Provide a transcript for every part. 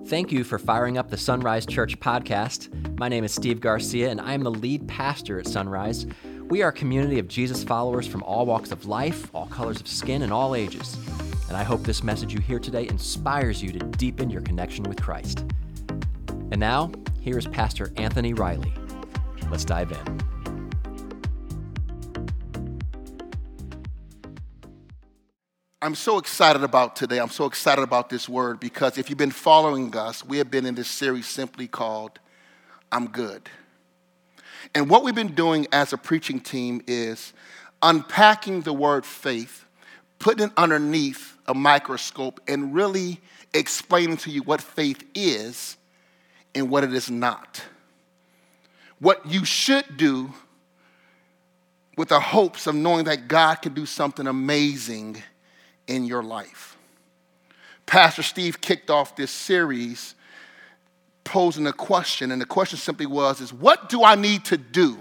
Thank you for firing up the Sunrise Church podcast. My name is Steve Garcia, and I am the lead pastor at Sunrise. We are a community of Jesus followers from all walks of life, all colors of skin, and all ages. And I hope this message you hear today inspires you to deepen your connection with Christ. And now, here is Pastor Anthony Riley. Let's dive in. I'm so excited about today. I'm so excited about this word because if you've been following us, we have been in this series simply called I'm Good. And what we've been doing as a preaching team is unpacking the word faith, putting it underneath a microscope, and really explaining to you what faith is and what it is not. What you should do with the hopes of knowing that God can do something amazing in your life. Pastor Steve kicked off this series posing a question, and the question simply was, what do I need to do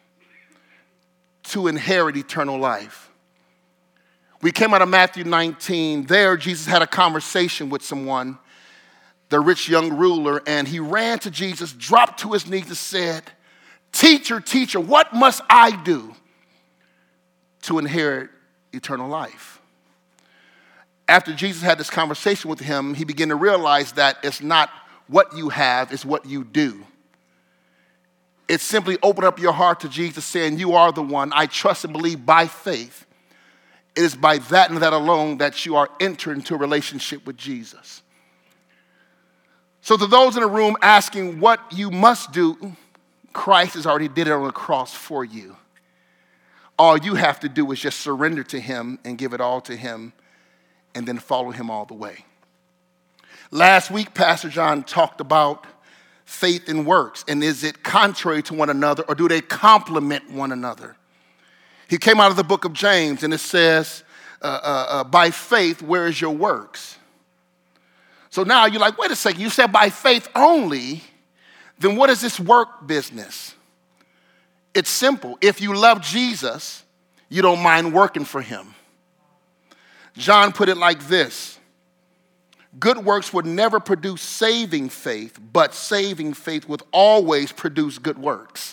to inherit eternal life? We came out of Matthew 19. There, Jesus had a conversation with someone, the rich young ruler, and he ran to Jesus, dropped to his knees and said, Teacher, what must I do to inherit eternal life? After Jesus had this conversation with him, he began to realize that it's not what you have, it's what you do. It's simply open up your heart to Jesus saying, you are the one. I trust and believe by faith. It is by that and that alone that you are entering into a relationship with Jesus. So to those in the room asking what you must do, Christ has already did it on the cross for you. All you have to do is just surrender to him and give it all to him, and then follow him all the way. Last week, Pastor John talked about faith and works, and is it contrary to one another, or do they complement one another? He came out of the book of James, and it says, by faith, where is your works? So now you're like, wait a second, you said by faith only, then what is this work business? It's simple. If you love Jesus, you don't mind working for him. John put it like this: good works would never produce saving faith, but saving faith would always produce good works.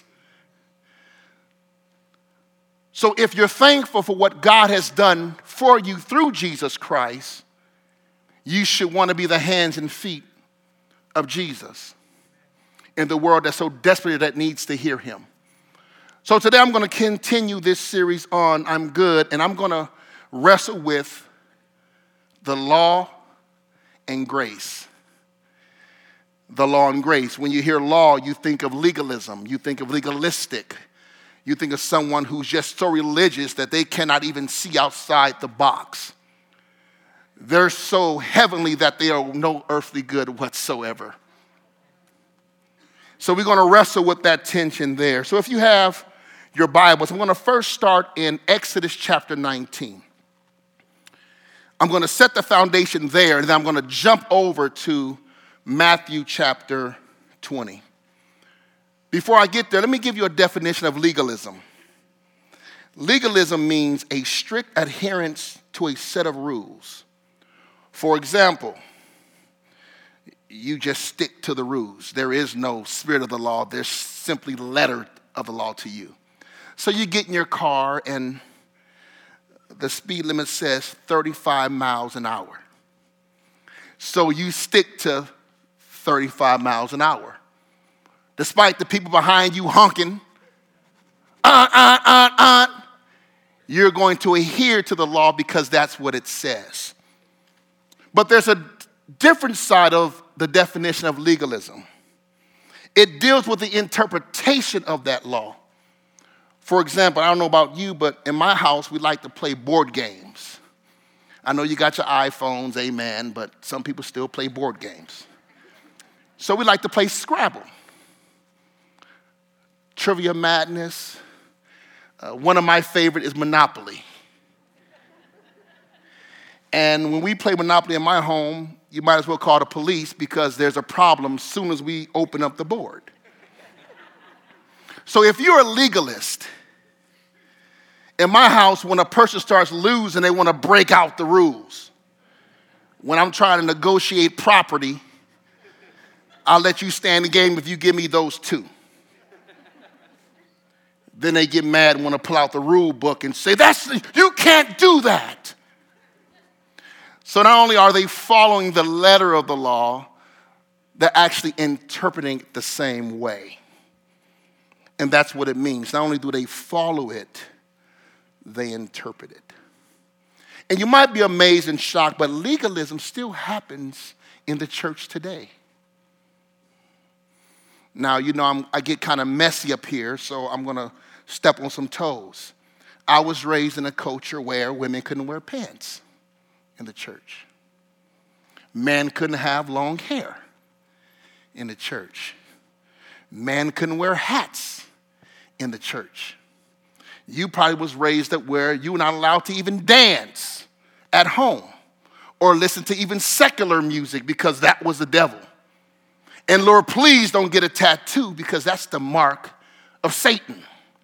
So if you're thankful for what God has done for you through Jesus Christ, you should want to be the hands and feet of Jesus in the world that's so desperately that needs to hear him. So today I'm going to continue this series on I'm Good, and I'm going to wrestle with the law and grace. The law and grace. When you hear law, you think of legalism. You think of legalistic. You think of someone who's just so religious that they cannot even see outside the box. They're so heavenly that they are no earthly good whatsoever. So we're going to wrestle with that tension there. So if you have your Bibles, I'm going to first start in Exodus chapter 19. I'm going to set the foundation there, and then I'm going to jump over to Matthew chapter 20. Before I get there, let me give you a definition of legalism. Legalism means a strict adherence to a set of rules. For example, you just stick to the rules. There is no spirit of the law. There's simply letter of the law to you. So you get in your car and the speed limit says 35 miles an hour. So you stick to 35 miles an hour. Despite the people behind you honking, you're going to adhere to the law because that's what it says. But there's a different side of the definition of legalism. It deals with the interpretation of that law. For example, I don't know about you, but in my house, we like to play board games. I know you got your iPhones, amen, but some people still play board games. So we like to play Scrabble, Trivia Madness. One of my favorite is Monopoly. And when we play Monopoly in my home, you might as well call the police because there's a problem as soon as we open up the board. So if you're a legalist, in my house, when a person starts losing, they want to break out the rules. When I'm trying to negotiate property, I'll let you stay in the game if you give me those 2. Then they get mad and want to pull out the rule book and say, you can't do that. So not only are they following the letter of the law, they're actually interpreting it the same way. And that's what it means. Not only do they follow it, they interpret it. And you might be amazed and shocked, but legalism still happens in the church today. Now, I get kind of messy up here, so I'm going to step on some toes. I was raised in a culture where women couldn't wear pants in the church. Men couldn't have long hair in the church. Men couldn't wear hats in the church. You probably was raised up where you were not allowed to even dance at home or listen to even secular music because that was the devil. And Lord, please don't get a tattoo because that's the mark of Satan.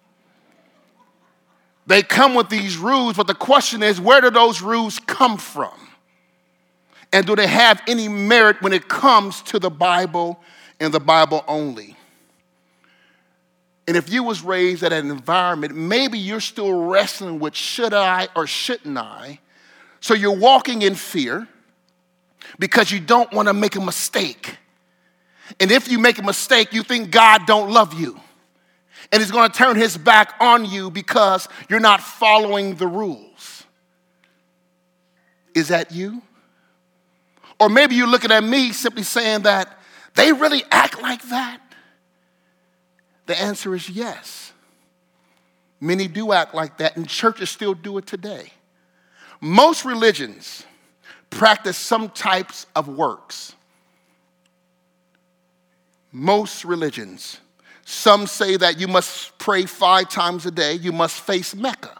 They come with these rules, but the question is, where do those rules come from? And do they have any merit when it comes to the Bible and the Bible only? And if you was raised in an environment, maybe you're still wrestling with should I or shouldn't I? So you're walking in fear because you don't want to make a mistake. And if you make a mistake, you think God don't love you. And he's going to turn his back on you because you're not following the rules. Is that you? Or maybe you're looking at me simply saying that they really act like that. The answer is yes. Many do act like that, and churches still do it today. Most religions practice some types of works. Most religions. Some say that you must pray 5 times a day. You must face Mecca.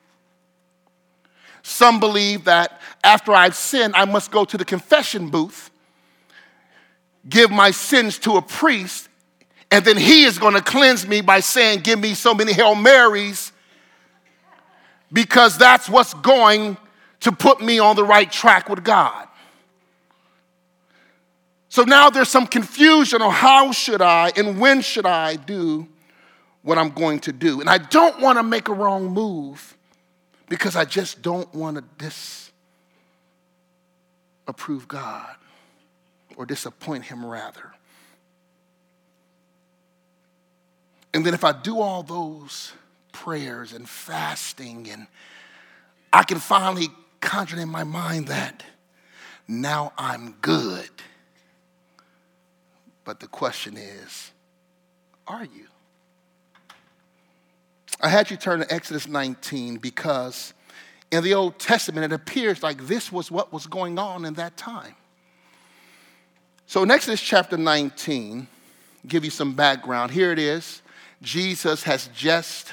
Some believe that after I've sinned, I must go to the confession booth, give my sins to a priest, and then he is going to cleanse me by saying, give me so many Hail Marys, because that's what's going to put me on the right track with God. So now there's some confusion on how should I and when should I do what I'm going to do. And I don't want to make a wrong move because I just don't want to disapprove God or disappoint him rather. And then if I do all those prayers and fasting, and I can finally conjure in my mind that now I'm good. But the question is, are you? I had you turn to Exodus 19 because in the Old Testament, it appears like this was what was going on in that time. So in Exodus chapter 19, give you some background. Here it is. Moses has just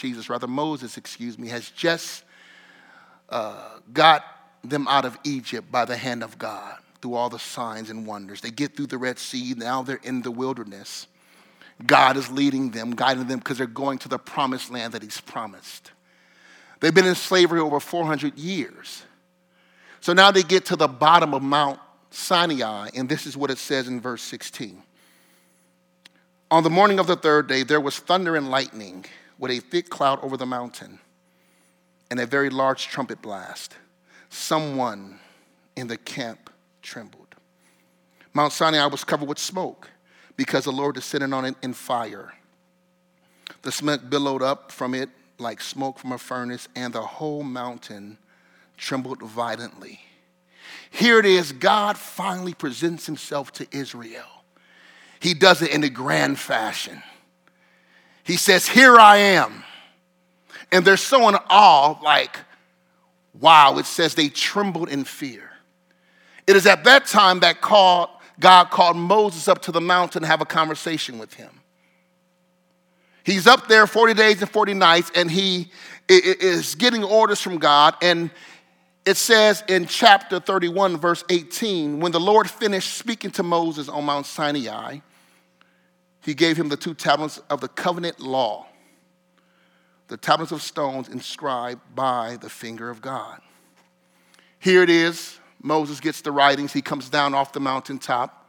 got them out of Egypt by the hand of God through all the signs and wonders. They get through the Red Sea. Now they're in the wilderness. God is leading them, guiding them because they're going to the promised land that he's promised. They've been in slavery over 400 years. So now they get to the bottom of Mount Sinai, and this is what it says in verse 16. On the morning of the 3rd day, there was thunder and lightning with a thick cloud over the mountain and a very large trumpet blast. Someone in the camp trembled. Mount Sinai was covered with smoke because the Lord descended on it in fire. The smoke billowed up from it like smoke from a furnace, and the whole mountain trembled violently. Here it is, God finally presents himself to Israel. He does it in a grand fashion. He says, here I am. And they're so in awe, like, wow, it says they trembled in fear. It is at that time that God called Moses up to the mountain to have a conversation with him. He's up there 40 days and 40 nights, and he is getting orders from God. And it says in chapter 31, verse 18, when the Lord finished speaking to Moses on Mount Sinai, he gave him the 2 tablets of the covenant law, the tablets of stones inscribed by the finger of God. Here it is. Moses gets the writings. He comes down off the mountaintop,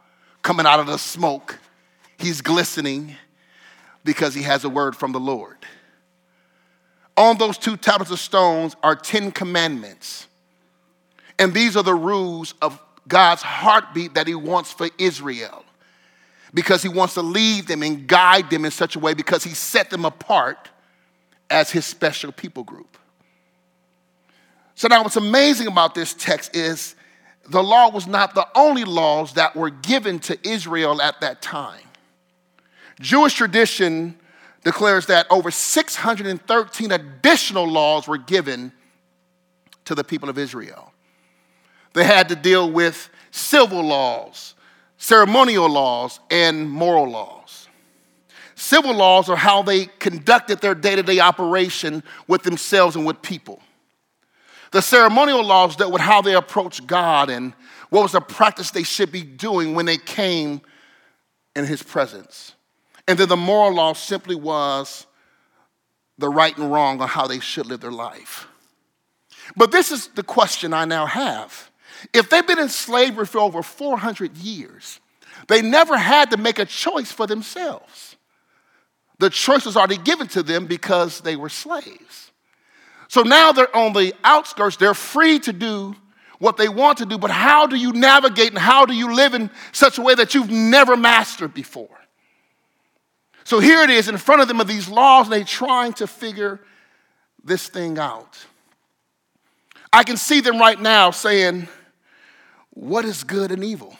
coming out of the smoke. He's glistening because he has a word from the Lord. On those 2 tablets of stones are 10 commandments. And these are the rules of God's heartbeat that he wants for Israel. Because he wants to lead them and guide them in such a way because he set them apart as his special people group. So now what's amazing about this text is the law was not the only laws that were given to Israel at that time. Jewish tradition declares that over 613 additional laws were given to the people of Israel. They had to deal with civil laws, ceremonial laws, and moral laws. Civil laws are how they conducted their day-to-day operation with themselves and with people. The ceremonial laws dealt with how they approached God and what was the practice they should be doing when they came in his presence. And then the moral law simply was the right and wrong on how they should live their life. But this is the question I now have. If they've been in slavery for over 400 years, they never had to make a choice for themselves. The choice was already given to them because they were slaves. So now they're on the outskirts. They're free to do what they want to do, but how do you navigate and how do you live in such a way that you've never mastered before? So here it is in front of them are these laws, and they're trying to figure this thing out. I can see them right now saying, what is good and evil?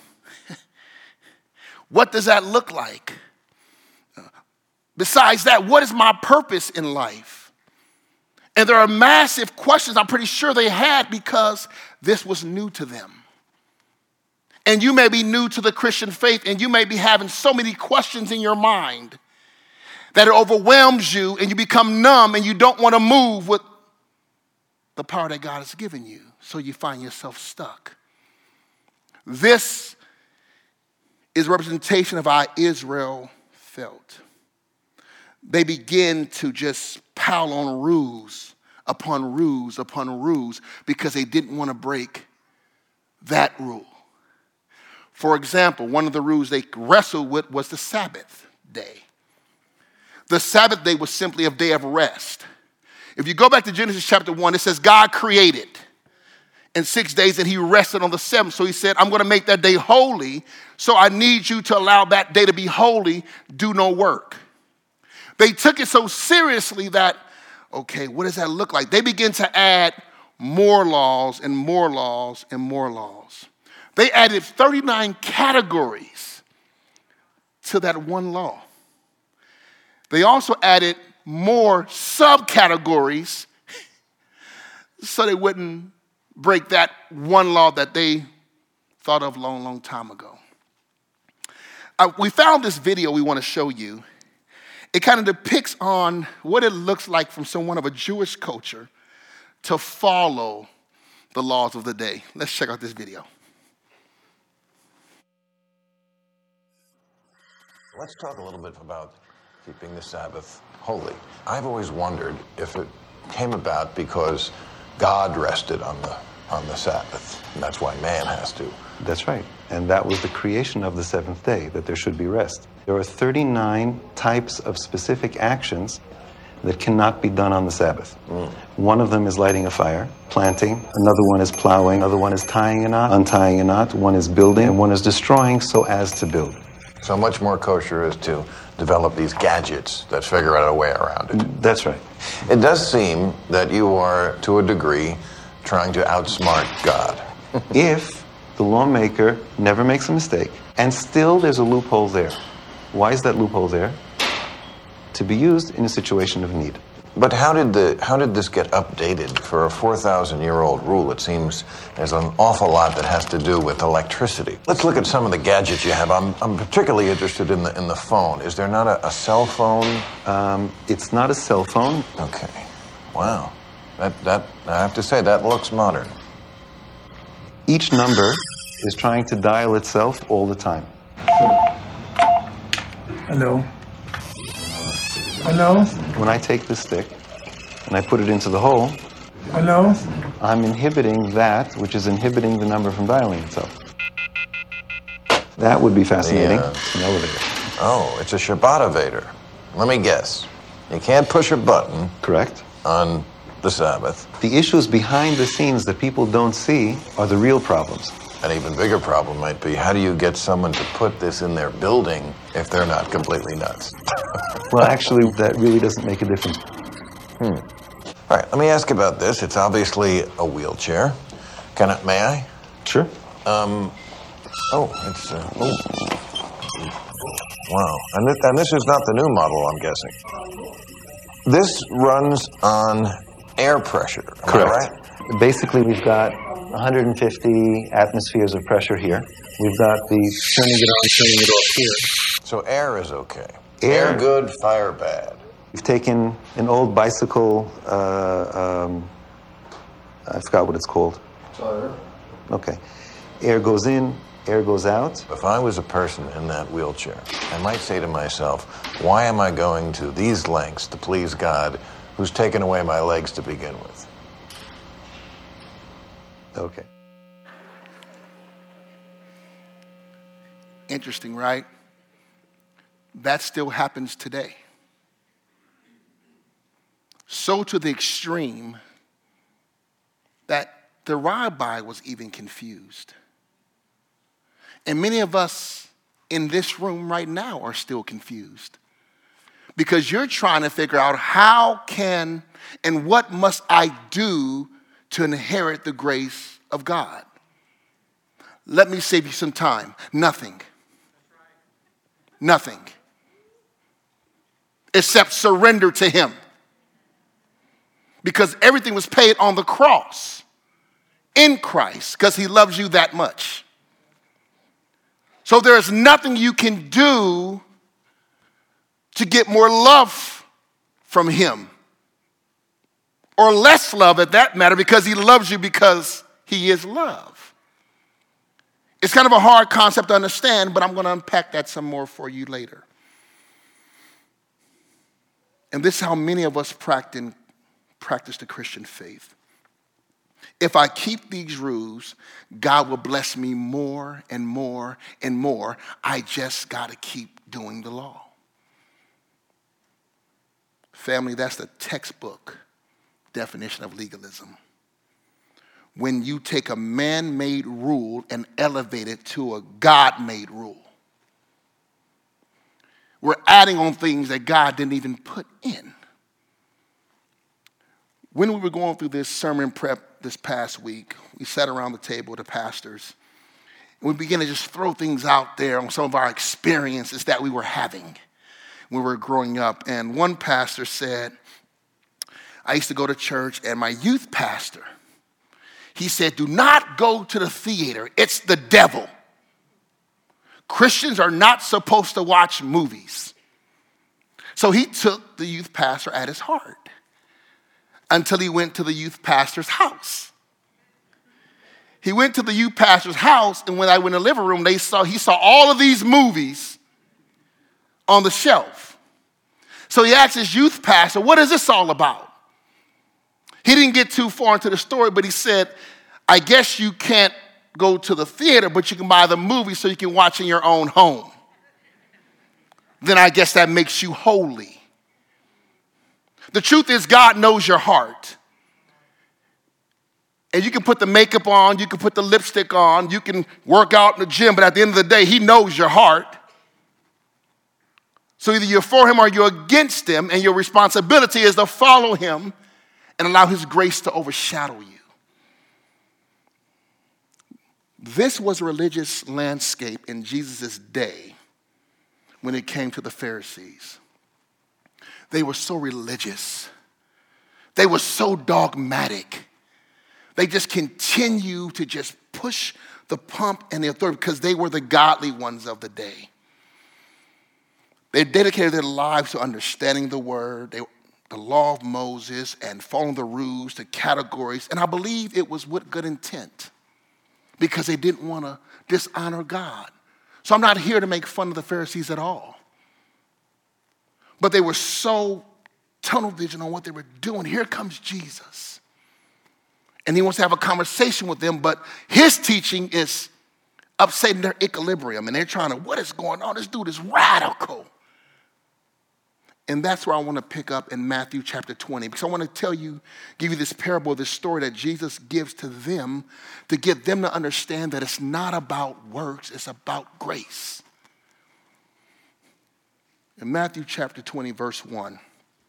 What does that look like? Besides that, what is my purpose in life? And there are massive questions I'm pretty sure they had because this was new to them. And you may be new to the Christian faith, and you may be having so many questions in your mind that it overwhelms you and you become numb and you don't want to move with the power that God has given you. So you find yourself stuck. This is a representation of how Israel felt. They begin to just pile on rules upon rules upon rules because they didn't want to break that rule. For example, one of the rules they wrestled with was the Sabbath day. The Sabbath day was simply a day of rest. If you go back to Genesis chapter 1, it says God created in 6 days and he rested on the seventh. So he said, I'm going to make that day holy. So I need you to allow that day to be holy, do no work. They took it so seriously that, okay, what does that look like? They began to add more laws and more laws and more laws. They added 39 categories to that one law. They also added more subcategories so they wouldn't break that one law that they thought of a long, long time ago. We found this video we want to show you. It kind of depicts on what it looks like from someone of a Jewish culture to follow the laws of the day. Let's check out this video. Let's talk a little bit about keeping the Sabbath holy. I've always wondered if it came about because God rested on the Sabbath, and that's why man has to. That's right. And that was the creation of the seventh day, that there should be rest. There are 39 types of specific actions that cannot be done on the Sabbath. One of them is lighting a fire, planting. Another one is plowing. Another one is tying a knot, untying a knot. One is building, and one is destroying so as to build. So much more kosher is to develop these gadgets that figure out a way around it. That's right. It does seem that you are, to a degree, trying to outsmart God. If the lawmaker never makes a mistake, and still there's a loophole there. Why is that loophole there? To be used in a situation of need. But how did this get updated for a 4,000-year-old rule? It seems there's an awful lot that has to do with electricity. Let's look at some of the gadgets you have. I'm particularly interested in the phone. Is there not a cell phone? It's not a cell phone. Okay. Wow. That I have to say, that looks modern. Each number is trying to dial itself all the time. Hello. Hello? When I take this stick and I put it into the hole, Hello? I'm inhibiting that which is inhibiting the number from dialing itself. That would be fascinating. An elevator. Oh, it's a Shabbat-ovator. Let me guess. You can't push a button Correct. on the Sabbath. The issues behind the scenes that people don't see are the real problems. An even bigger problem might be, how do you get someone to put this in their building if they're not completely nuts? Well, actually, that really doesn't make a difference. All right, let me ask about this. It's obviously a wheelchair. May I? Sure. It's, wow. And this is not the new model, I'm guessing. This runs on air pressure, am I right? Basically, we've got 150 atmospheres of pressure here. We've got the turning it on, turning it off here. So air is okay. Air good, fire bad. We've taken an old bicycle, I forgot what it's called. Tire. Okay. Air goes in, air goes out. If I was a person in that wheelchair, I might say to myself, why am I going to these lengths to please God who's taken away my legs to begin with? Okay. Interesting, right? That still happens today. So to the extreme that the rabbi was even confused. And many of us in this room right now are still confused because you're trying to figure out how can and what must I do to inherit the grace of God. Let me save you some time. Nothing. Nothing. Except surrender to him. Because everything was paid on the cross in Christ because he loves you that much. So there is nothing you can do to get more love from him. Or less love at that matter because he loves you because he is love. It's kind of a hard concept to understand, but I'm going to unpack that some more for you later. And this is how many of us practice the Christian faith. If I keep these rules, God will bless me more and more and more. I just got to keep doing the law. Family, that's the textbook definition of legalism. When you take a man-made rule and elevate it to a God-made rule. We're adding on things that God didn't even put in. When we were going through this sermon prep this past week, we sat around the table with the pastors, and we began to just throw things out there on some of our experiences that we were having when we were growing up. And one pastor said, I used to go to church, and my youth pastor, he said, do not go to the theater. It's the devil. Christians are not supposed to watch movies. So he took the youth pastor at his heart until he went to the youth pastor's house. He went to the youth pastor's house, and when I went in the living room, he saw all of these movies on the shelf. So he asked his youth pastor, what is this all about? He didn't get too far into the story, but he said, I guess you can't go to the theater, but you can buy the movie so you can watch in your own home. Then I guess that makes you holy. The truth is God knows your heart. And you can put the makeup on, you can put the lipstick on, you can work out in the gym, but at the end of the day, he knows your heart. So either you're for him or you're against him, and your responsibility is to follow him and allow his grace to overshadow you. This was a religious landscape in Jesus' day when it came to the Pharisees. They were so religious. They were so dogmatic. They just continue to just push the pump and the authority because they were the godly ones of the day. They dedicated their lives to understanding the word, the law of Moses, and following the rules, the categories. And I believe it was with good intent because they didn't want to dishonor God. So I'm not here to make fun of the Pharisees at all. But they were so tunnel vision on what they were doing. Here comes Jesus. And he wants to have a conversation with them, but his teaching is upsetting their equilibrium, and they're trying to, what is going on? This dude is radical. And that's where I want to pick up in Matthew chapter 20, because I want to give you this parable, this story that Jesus gives to them to get them to understand that it's not about works, it's about grace. In Matthew chapter 20, verse 1,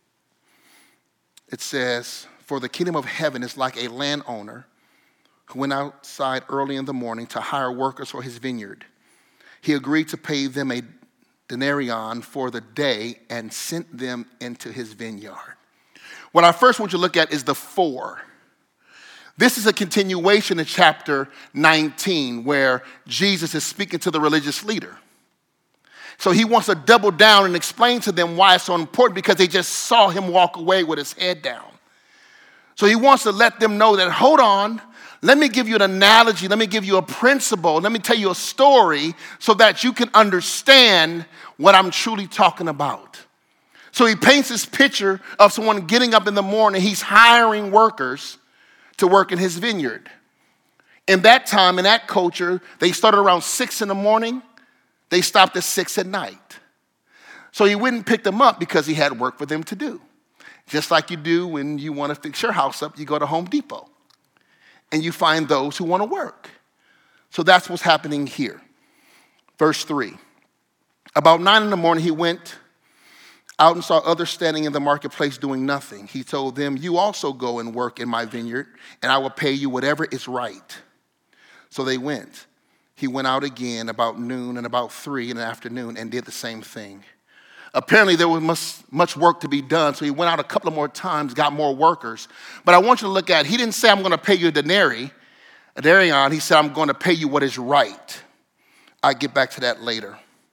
it says, "For the kingdom of heaven is like a landowner who went outside early in the morning to hire workers for his vineyard. He agreed to pay them a denarion for the day and sent them into his vineyard." What I first want you to look at is the for. This is a continuation in chapter 19 where Jesus is speaking to the religious leader. So he wants to double down and explain to them why it's so important, because they just saw him walk away with his head down. So he wants to let them know that, hold on, let me give you an analogy, let me give you a principle, let me tell you a story so that you can understand what I'm truly talking about. So he paints this picture of someone getting up in the morning. He's hiring workers to work in his vineyard. In that time, in that culture, they started around 6 in the morning. They stopped at 6 at night. So he wouldn't pick them up because he had work for them to do. Just like you do when you want to fix your house up, you go to Home Depot and you find those who want to work. So that's what's happening here. Verse 3. About 9 in the morning, he went out and saw others standing in the marketplace doing nothing. He told them, "You also go and work in my vineyard, and I will pay you whatever is right." So they went. He went out again about noon and about 3 in the afternoon and did the same thing. Apparently there was much work to be done, so he went out a couple of more times, got more workers. But I want you to look at, he didn't say, "I'm going to pay you a denarion." He said, "I'm going to pay you what is right." I'll get back to that later.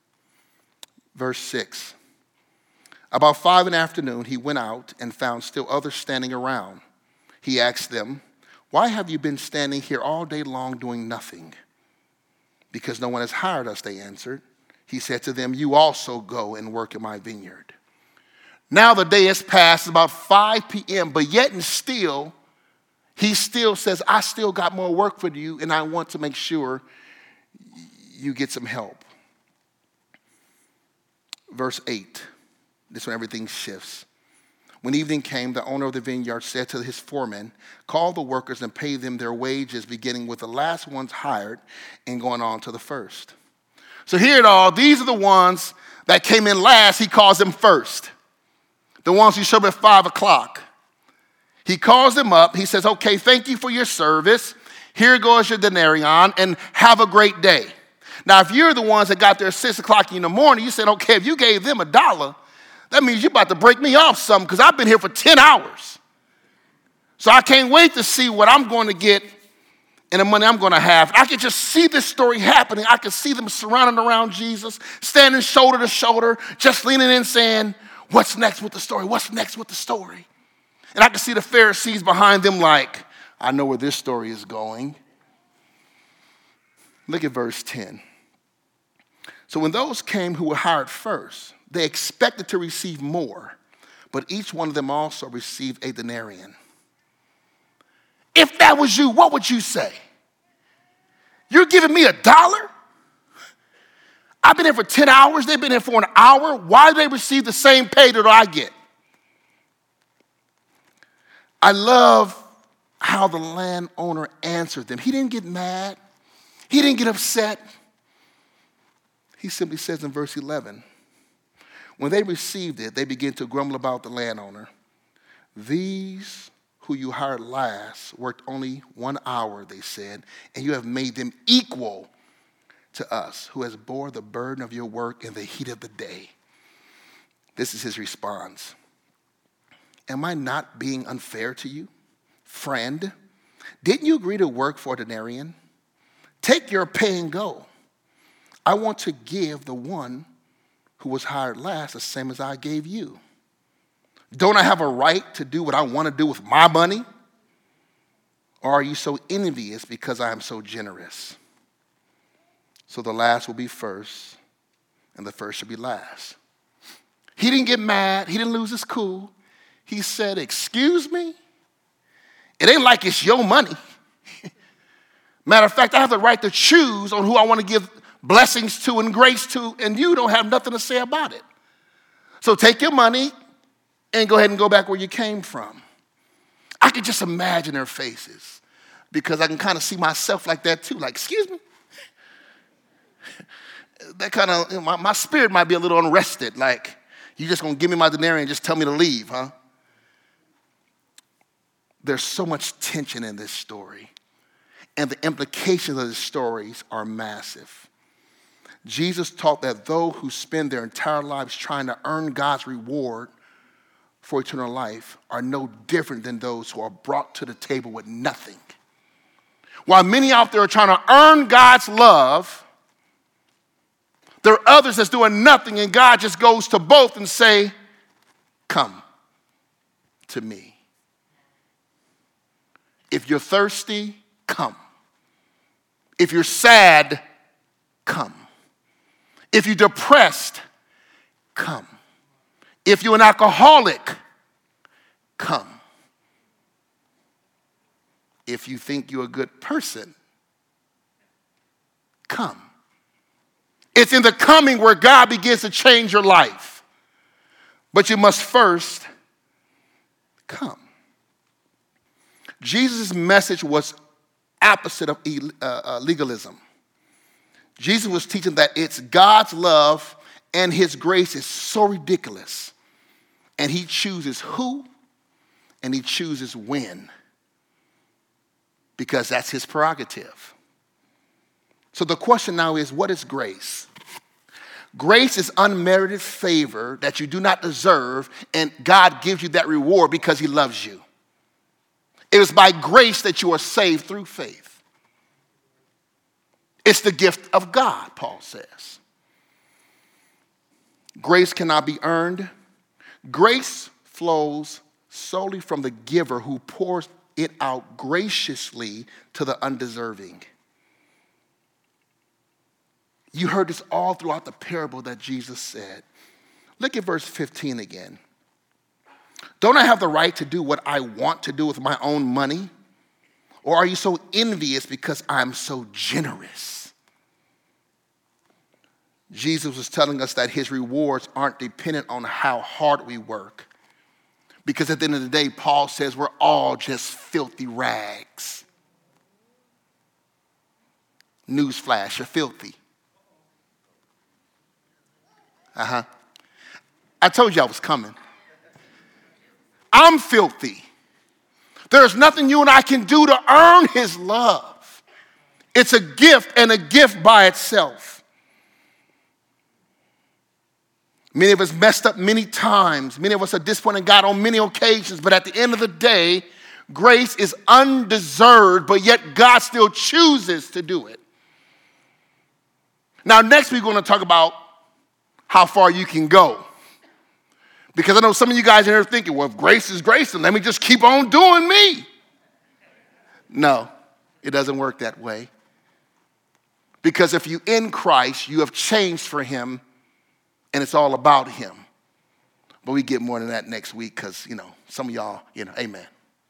Verse 6. About 5 in the afternoon, he went out and found still others standing around. He asked them, "Why have you been standing here all day long doing nothing?" "Because no one has hired us," they answered. He said to them, "You also go and work in my vineyard." Now the day has passed, about 5 p.m., but yet and still, he still says, "I still got more work for you, and I want to make sure you get some help." Verse 8, this is when everything shifts. When evening came, the owner of the vineyard said to his foreman, "Call the workers and pay them their wages, beginning with the last ones hired and going on to the first." So hear it all. These are the ones that came in last. He calls them first. The ones who showed up at 5 o'clock. He calls them up. He says, "Okay, thank you for your service. Here goes your denarion, and have a great day." Now, if you're the ones that got there at 6 o'clock in the morning, you said, "Okay, if you gave them $1, that means you're about to break me off something, because I've been here for 10 hours. So I can't wait to see what I'm going to get and the money I'm going to have." I could just see this story happening. I could see them surrounding around Jesus, standing shoulder to shoulder, just leaning in saying, "What's next with the story? What's next with the story?" And I could see the Pharisees behind them like, "I know where this story is going." Look at verse 10. So when those came who were hired first, they expected to receive more, but each one of them also received a denarion. If that was you, what would you say? You're giving me $1? I've been here for 10 hours. They've been here for an hour. Why do they receive the same pay that I get? I love how the landowner answered them. He didn't get mad. He didn't get upset. He simply says in verse 11, when they received it, they began to grumble about the landowner. "These who you hired last worked only 1 hour," they said, "and you have made them equal to us, who has bore the burden of your work in the heat of the day." This is his response. "Am I not being unfair to you? Friend, didn't you agree to work for a denarion? Take your pay and go. I want to give the one who was hired last the same as I gave you. Don't I have a right to do what I want to do with my money? Or are you so envious because I am so generous? So the last will be first, and the first shall be last." He didn't get mad. He didn't lose his cool. He said, "Excuse me? It ain't like it's your money. Matter of fact, I have the right to choose on who I want to give blessings to and grace to, and you don't have nothing to say about it. So take your money and go ahead and go back where you came from. I can just imagine their faces because I can kind of see myself like that too. Like, excuse me? That kind of, my spirit might be a little unrested. Like, you just going to give me my denarius and just tell me to leave, huh? There's so much tension in this story. And the implications of the stories are massive. Jesus taught that those who spend their entire lives trying to earn God's reward for eternal life are no different than those who are brought to the table with nothing. While many out there are trying to earn God's love, there are others that's doing nothing, and God just goes to both and say, come to me. If you're thirsty, come. If you're sad, come. If you're depressed, come. If you're an alcoholic, come. If you think you're a good person, come. It's in the coming where God begins to change your life. But you must first come. Jesus' message was opposite of legalism. Jesus was teaching that it's God's love and his grace is so ridiculous. And he chooses who and he chooses when. Because that's his prerogative. So the question now is, what is grace? Grace is unmerited favor that you do not deserve, and God gives you that reward because he loves you. It is by grace that you are saved through faith. It's the gift of God, Paul says. Grace cannot be earned. Grace flows solely from the giver who pours it out graciously to the undeserving. You heard this all throughout the parable that Jesus said. Look at verse 15 again. Don't I have the right to do what I want to do with my own money? Or are you so envious because I'm so generous? Jesus was telling us that his rewards aren't dependent on how hard we work. Because at the end of the day, Paul says we're all just filthy rags. Newsflash, you're filthy. I told you I was coming. I'm filthy. There's nothing you and I can do to earn his love. It's a gift, and a gift by itself. Many of us messed up many times. Many of us are disappointed God on many occasions. But at the end of the day, grace is undeserved, but yet God still chooses to do it. Now, next we're going to talk about how far you can go. Because I know some of you guys are thinking, well, if grace is grace, then let me just keep on doing me. No, it doesn't work that way. Because if you in Christ, you have changed for him, and it's all about him. But we get more than that next week because, some of y'all, amen.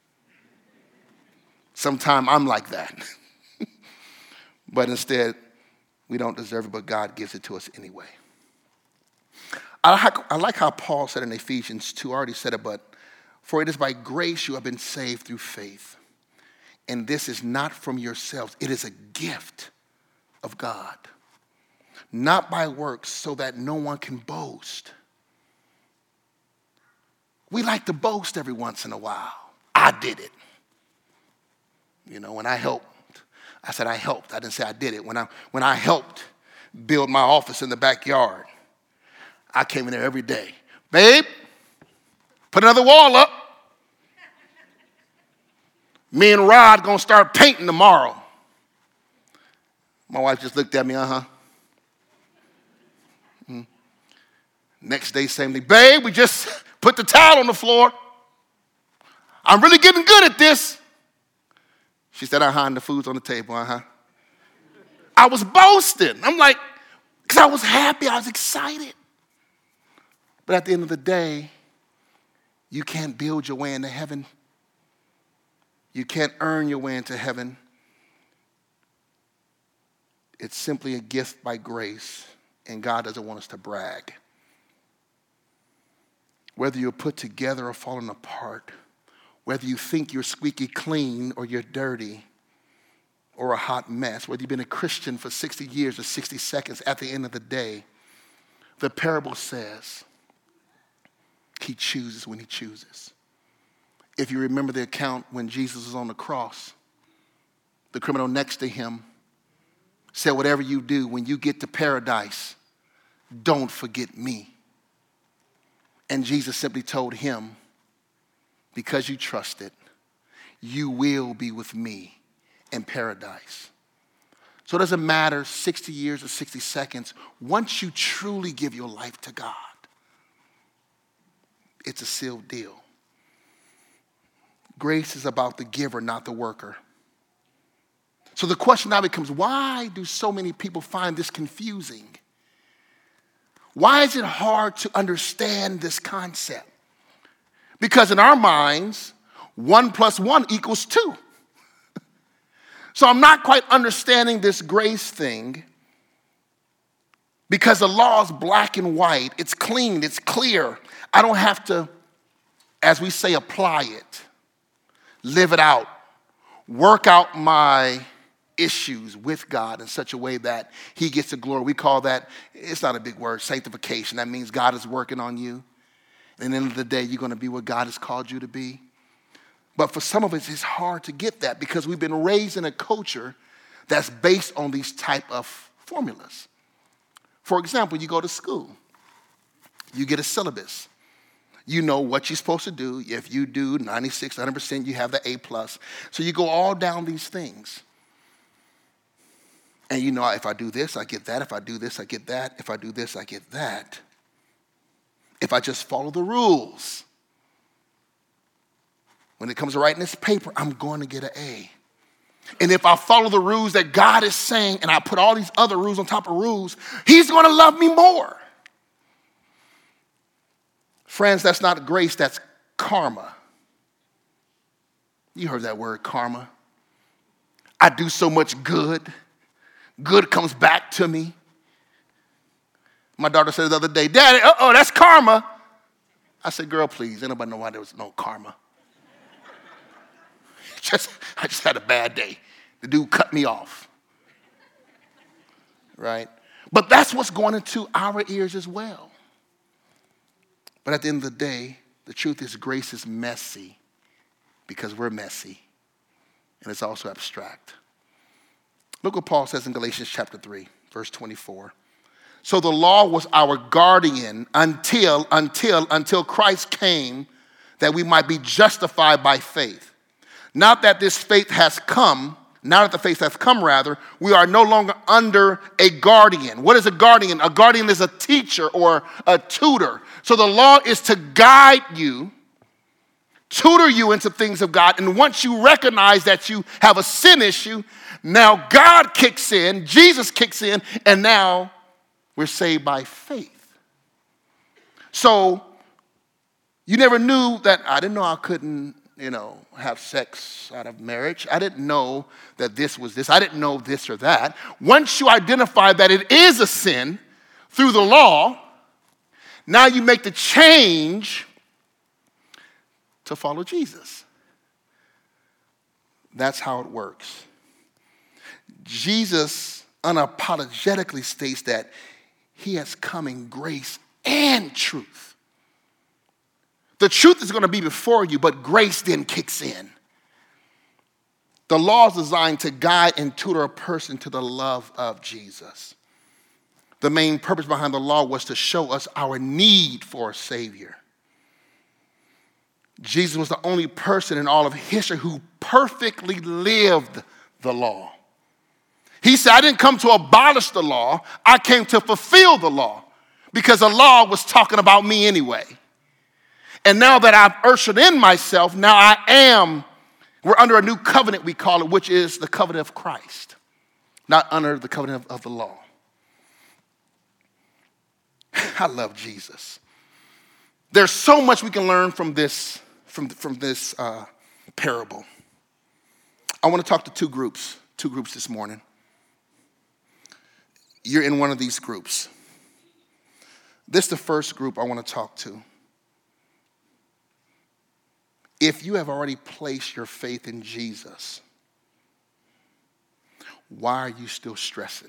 Sometime I'm like that. But instead, we don't deserve it, but God gives it to us anyway. I like how Paul said in Ephesians 2, I already said it, but for it is by grace you have been saved through faith. And this is not from yourselves. It is a gift of God. Not by works so that no one can boast. We like to boast every once in a while. I did it. When I helped, I said I helped. I didn't say I did it. When I helped build my office in the backyard, I came in there every day. Babe, put another wall up. Me and Rod gonna start painting tomorrow. My wife just looked at me, Next day, same thing. Babe, we just put the towel on the floor. I'm really getting good at this. She said, and the food's on the table, I was boasting. I'm like, because I was happy, I was excited. But at the end of the day, you can't build your way into heaven. You can't earn your way into heaven. It's simply a gift by grace, and God doesn't want us to brag. Whether you're put together or falling apart, whether you think you're squeaky clean or you're dirty or a hot mess, whether you've been a Christian for 60 years or 60 seconds, at the end of the day, the parable says he chooses when he chooses. If you remember the account when Jesus was on the cross, the criminal next to him said, whatever you do, when you get to paradise, don't forget me. And Jesus simply told him, because you trusted, you will be with me in paradise. So it doesn't matter 60 years or 60 seconds. Once you truly give your life to God, it's a sealed deal. Grace is about the giver, not the worker. So the question now becomes, why do so many people find this confusing? Why is it hard to understand this concept? Because in our minds, 1 + 1 = 2. So I'm not quite understanding this grace thing because the law is black and white. It's clean, it's clear. I don't have to, as we say, apply it, live it out, work out my issues with God in such a way that he gets the glory. We call that, it's not a big word, sanctification. That means God is working on you. And at the end of the day, you're going to be what God has called you to be. But for some of us, it's hard to get that because we've been raised in a culture that's based on these type of formulas. For example, you go to school. You get a syllabus. You know what you're supposed to do. If you do 96, 100%, you have the A+. So you go all down these things. And you know, if I do this, I get that. If I do this, I get that. If I do this, I get that. If I just follow the rules. When it comes to writing this paper, I'm going to get an A. And if I follow the rules that God is saying, and I put all these other rules on top of rules, he's going to love me more. Friends, that's not grace, that's karma. You heard that word, karma. I do so much good. Good comes back to me. My daughter said the other day, Daddy, that's karma. I said, girl, please, anybody know why there was no karma? I just had a bad day. The dude cut me off. Right? But that's what's going into our ears as well. But at the end of the day, the truth is grace is messy because we're messy. And it's also abstract. Look what Paul says in Galatians chapter 3, verse 24. So the law was our guardian until Christ came that we might be justified by faith. Now that the faith has come, we are no longer under a guardian. What is a guardian? A guardian is a teacher or a tutor. So the law is to guide you, tutor you into things of God. And once you recognize that you have a sin issue, now God kicks in, Jesus kicks in, and now we're saved by faith. So you never knew that. I didn't know I couldn't, have sex out of marriage. I didn't know that this was this. I didn't know this or that. Once you identify that it is a sin through the law, now you make the change to follow Jesus. That's how it works. Jesus unapologetically states that he has come in grace and truth. The truth is going to be before you, but grace then kicks in. The law is designed to guide and tutor a person to the love of Jesus. The main purpose behind the law was to show us our need for a Savior. Jesus was the only person in all of history who perfectly lived the law. He said, I didn't come to abolish the law. I came to fulfill the law because the law was talking about me anyway. And now that I've ushered in myself, we're under a new covenant, we call it, which is the covenant of Christ, not under the covenant of the law. I love Jesus. There's so much we can learn from this parable. I want to talk to two groups this morning. you're in one of these groups. This is the first group I want to talk to. If you have already placed your faith in Jesus, why are you still stressing?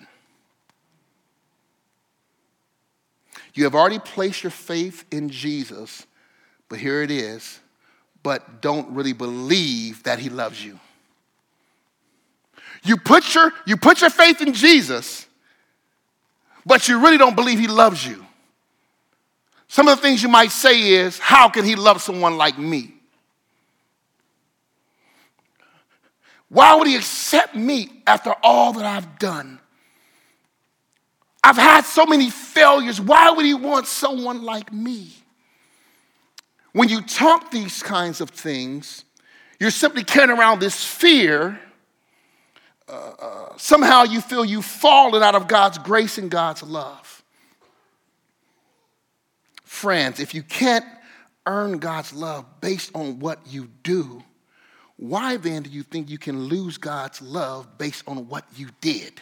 You have already placed your faith in Jesus, but here it is, but don't really believe that he loves you. You put your faith in Jesus, but you really don't believe he loves you. Some of the things you might say is, how can he love someone like me? Why would he accept me after all that I've done? I've had so many failures. Why would he want someone like me? When you talk these kinds of things, you're simply carrying around this fear. Somehow you feel you've fallen out of God's grace and God's love. Friends, if you can't earn God's love based on what you do, why then do you think you can lose God's love based on what you did?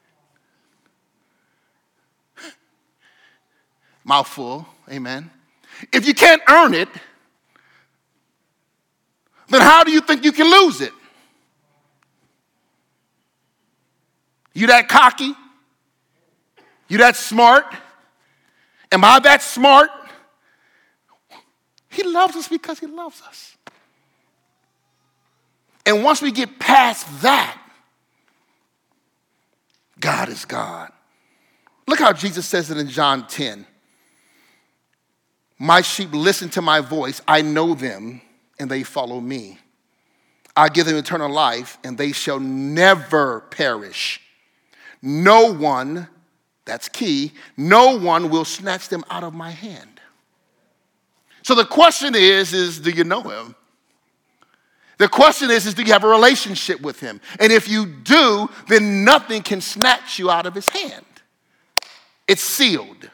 Mouthful, amen. If you can't earn it, then how do you think you can lose it? You that cocky? You that smart? Am I that smart? He loves us because he loves us. And once we get past that, God is God. Look how Jesus says it in John 10. My sheep listen to my voice. I know them, and they follow me. I give them eternal life, and they shall never perish. No one, that's key, no one will snatch them out of my hand. So the question is do you know him? The question is do you have a relationship with him? And if you do, then nothing can snatch you out of his hand. It's sealed.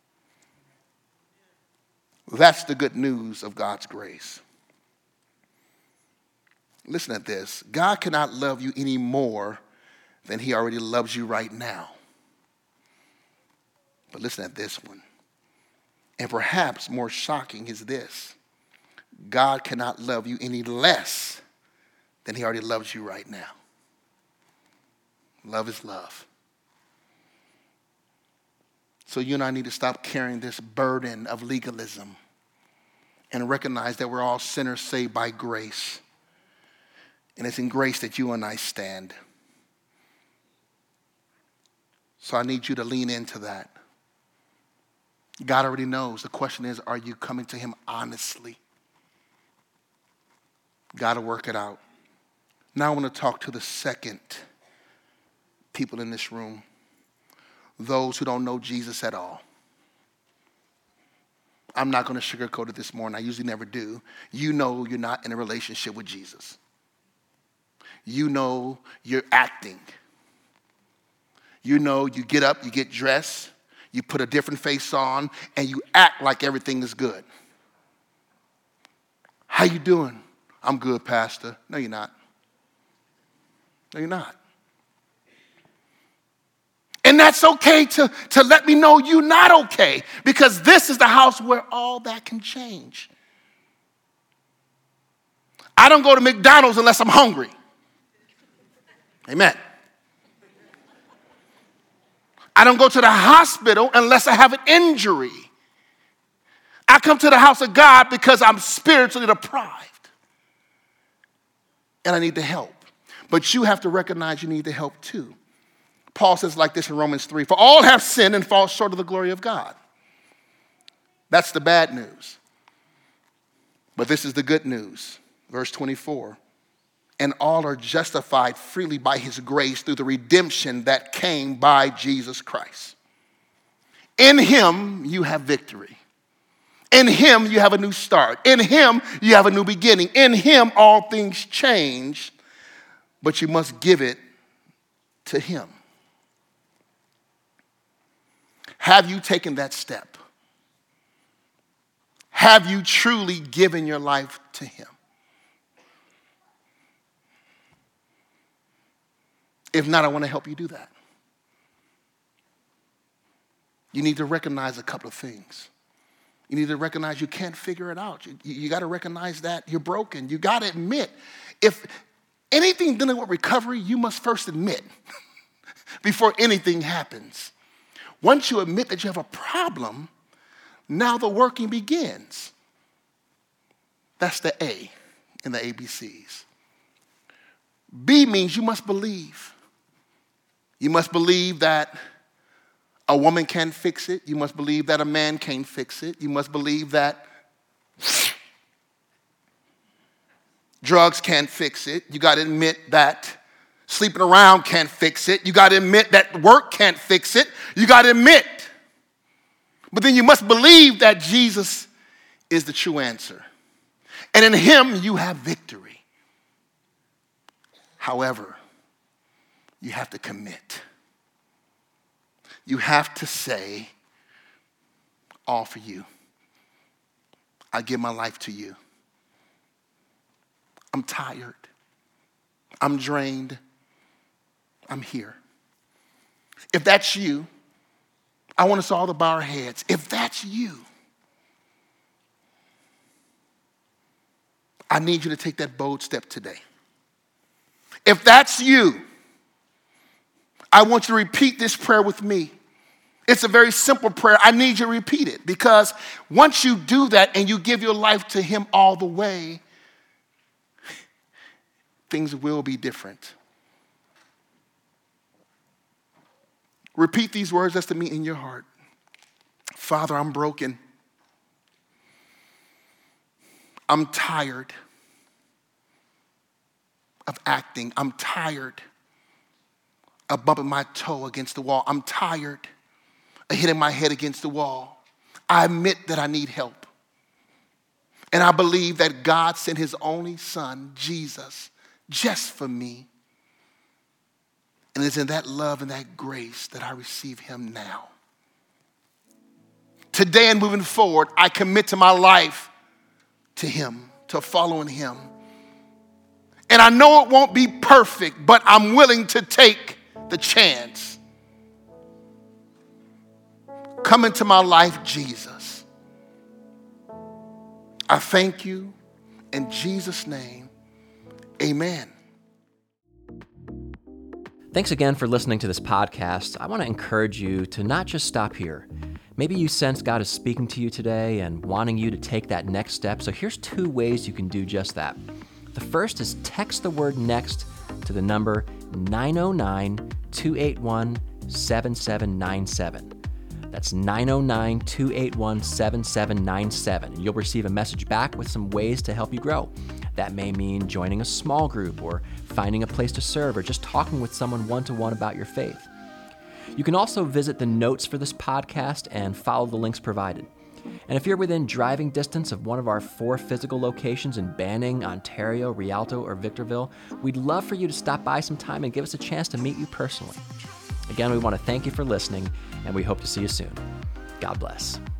That's the good news of God's grace. Listen at this. God cannot love you any more than he already loves you right now. But listen at this one. And perhaps more shocking is this. God cannot love you any less than he already loves you right now. Love is love. So you and I need to stop carrying this burden of legalism and recognize that we're all sinners saved by grace. And it's in grace that you and I stand. So I need you to lean into that. God already knows. The question is, are you coming to him honestly? Got to work it out. Now I want to talk to the second people in this room. Those who don't know Jesus at all. I'm not going to sugarcoat it this morning. I usually never do. You know you're not in a relationship with Jesus. You know you're acting. You know you get up, you get dressed, you put a different face on, and you act like everything is good. How you doing? I'm good, Pastor. No, you're not. No, you're not. And that's okay to let me know you're not okay, because this is the house where all that can change. I don't go to McDonald's unless I'm hungry. Amen. I don't go to the hospital unless I have an injury. I come to the house of God because I'm spiritually deprived. And I need the help. But you have to recognize you need the help too. Paul says like this in Romans 3, for all have sinned and fall short of the glory of God. That's the bad news. But this is the good news. Verse 24. And all are justified freely by his grace through the redemption that came by Jesus Christ. In him you have victory. In him you have a new start. In him you have a new beginning. In him all things change, but you must give it to him. Have you taken that step? Have you truly given your life to him? If not, I want to help you do that. you need to recognize a couple of things. You need to recognize you can't figure it out. You got to recognize that you're broken. You got to admit, if anything dealing with recovery, you must first admit before anything happens. Once you admit that you have a problem, now the working begins. That's the A in the ABCs. B means you must believe. You must believe that a woman can't fix it. You must believe that a man can't fix it. You must believe that drugs can't fix it. You got to admit that sleeping around can't fix it. You got to admit that work can't fix it. You got to admit. But then you must believe that Jesus is the true answer. And in him you have victory. However, you have to commit. You have to say, all for you. I give my life to you. I'm tired. I'm drained. I'm here. If that's you, I want us all to bow our heads. If that's you, I need you to take that bold step today. If that's you, I want you to repeat this prayer with me. It's a very simple prayer. I need you to repeat it because once you do that and you give your life to him all the way, things will be different. Repeat these words that's to me in your heart. Father, I'm broken. I'm tired of acting. I'm tired of bumping my toe against the wall. I'm tired of hitting my head against the wall. I admit that I need help. And I believe that God sent his only son, Jesus, just for me. And it's in that love and that grace that I receive him now. Today and moving forward, I commit to my life to him, to following him. And I know it won't be perfect, but I'm willing to take the chance. Come into my life, Jesus. I thank you in Jesus' name. Amen. Thanks again for listening to this podcast. I want to encourage you to not just stop here. Maybe you sense God is speaking to you today and wanting you to take that next step. So here's 2 ways you can do just that. The first is text the word NEXT to the number 909-281-7797. That's 909-281-7797. And you'll receive a message back with some ways to help you grow. That may mean joining a small group or finding a place to serve or just talking with someone one-to-one about your faith. You can also visit the notes for this podcast and follow the links provided. And if you're within driving distance of one of our 4 physical locations in Banning, Ontario, Rialto, or Victorville, we'd love for you to stop by sometime and give us a chance to meet you personally. Again, we want to thank you for listening, and we hope to see you soon. God bless.